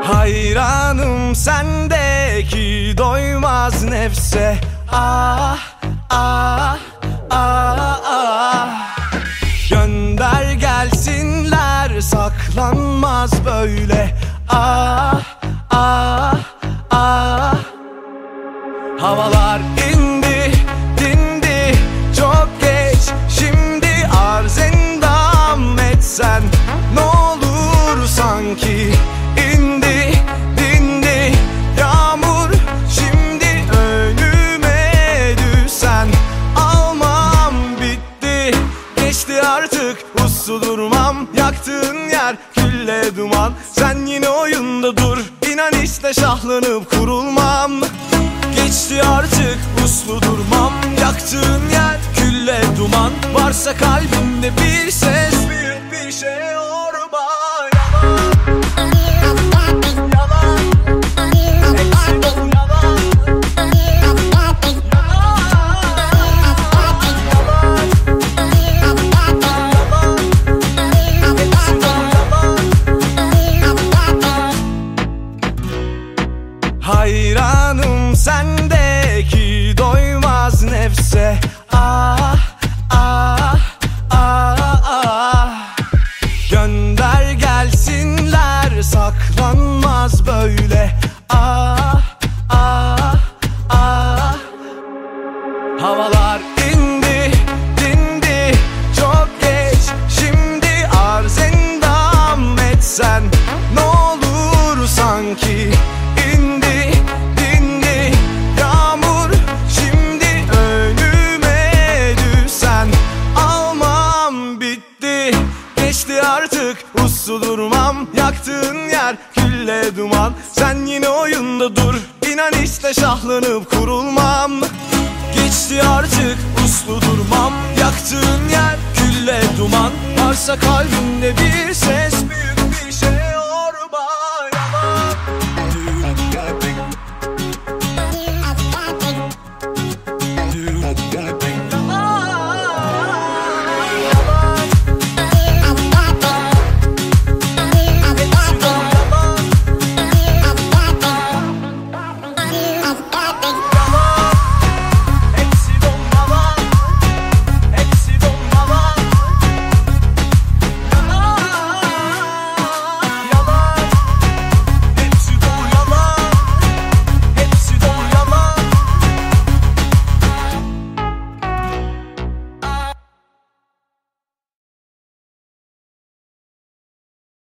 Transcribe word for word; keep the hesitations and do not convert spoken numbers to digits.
Hayranım sendeki doymaz nefse. Ah ah ah ah. Gönder gelsinler, saklanmaz böyle. Ah ah ah. Havalar indi dindi, çok geç şimdi, arz endam etsen ne olur sanki. İndi dindi yağmur, şimdi önüme düşsen almam, bitti geçti artık, uslu durmam. Yaktığın yer külle duman, sen yine oyunda dur, İnan işte şahlanıp kurulmam. Geçti artık, uslu durmam. Yaktığın yer külle duman, varsa kalbimde bir ses, büyük bir şey orma. Hayranım sendeki doymaz nefse. Ah ah ah ah. Gönder gelsinler, saklanmaz böyle. Ah ah ah. Havalar indi dindi, çok geç şimdi, arz endam etsen ne olur sanki. İndi dindi yağmur, şimdi önüme düşsen almam, bitti geçti artık, uslu durmam. Yaktığın yer külle duman, sen yine oyunda dur, İnan işte şahlanıp kurulmam. Geçti artık, uslu durmam. Yaktığın yer külle duman, varsa kalbimde bir ses,